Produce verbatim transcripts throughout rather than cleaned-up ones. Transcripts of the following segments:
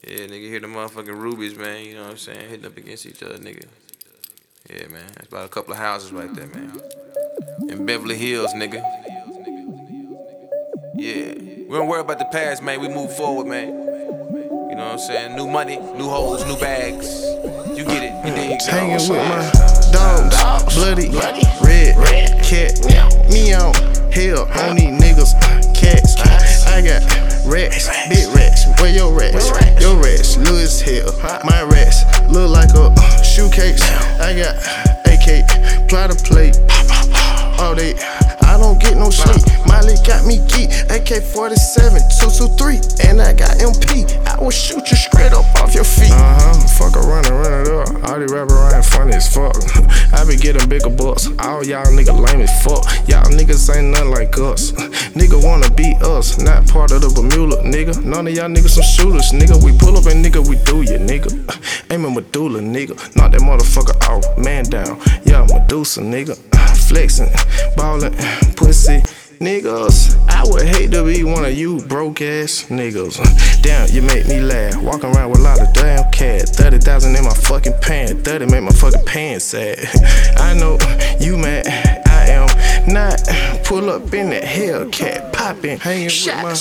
Yeah, nigga, hear the motherfucking rubies, man. You know what I'm saying? Hitting up against each other, nigga. Yeah, man. That's about a couple of houses right there, man. In Beverly Hills, nigga. Yeah. We don't worry about the past, man. We move forward, man. You know what I'm saying? New money, new hoes, new bags. You get it. You dig it. Hanging with my dogs, bloody, red, cat, meow, hell on these niggas, cats. I got rats, big rats. Where your rats? Your rats, little as hell. My rats look like a shoe cakes. I got A K, platter plate, all day. I don't get no sleep. Miley got me geek. A K forty-seven, two two three, and I got M P. I will shoot you straight up off your feet. Uh huh. Fuck around and run it up. All these rappers around funny as fuck. I be getting bigger bucks. All y'all niggas lame as fuck. Y'all niggas ain't nothing like us. Nigga wanna beat us, not part of the Bermuda, nigga. None of y'all niggas some shooters, nigga. We pull up and nigga, we do ya, nigga. Aiming Medulla, nigga. Knock that motherfucker off, man down. Y'all Medusa, nigga. Flexing, ballin', pussy niggas. I would hate to be one of you broke ass niggas. Damn, you make me laugh. Walking around with a lot of damn cash. thirty thousand in my fucking pants. thirty make my fucking pants sad. I know you mad, I am not. Pull up in that Hellcat, poppin', hanging with my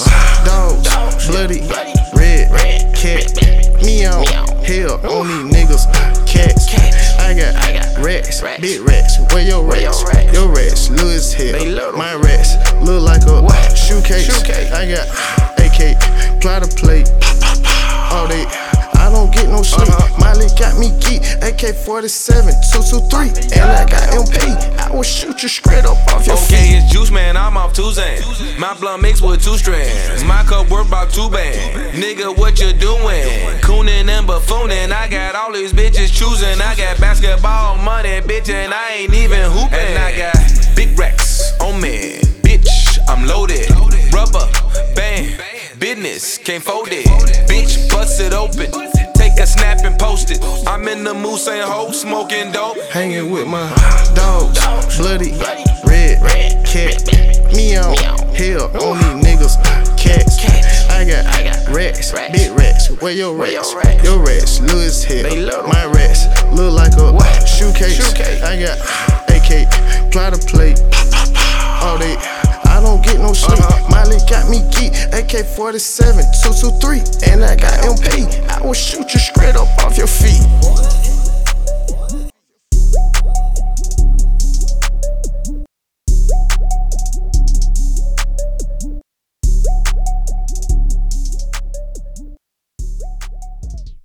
dogs, bloody, red, cat, meow, hell on these niggas, cats. I got rats, big rats. Where your rats? Your rats, little as hell. My rats look like a shoe case. I got A K, platter plate, all day. I don't get no sleep. Miley got me geek. A K forty-seven, two two three, and I got M P. I will shoot you straight up off your feet. Okay, it's juice, man. I'm off Tuesday. My blunt mixed with two strands. My cup worth about two bands. Nigga, what you doing? Coonin' and buffoonin'. I got all these bitches choosing. I got basketball money, bitch, and I ain't even hoopin'. And I got big racks on me, bitch. I'm loaded. Rubber band, business can't fold it. Bitch, bust it open. Take a snap and post it. I'm in the mood saying ho, smoking dope. Hanging with my dogs, bloody, red, cat, meow, hell on these niggas, cats. I got rats, big rats. Where your rats? Your rats, little as hell. My rats look like a shoe case. I got A K, platter plate, all day. I don't get no sleep. Miley got me geek. A K forty-seven, two two three, and I got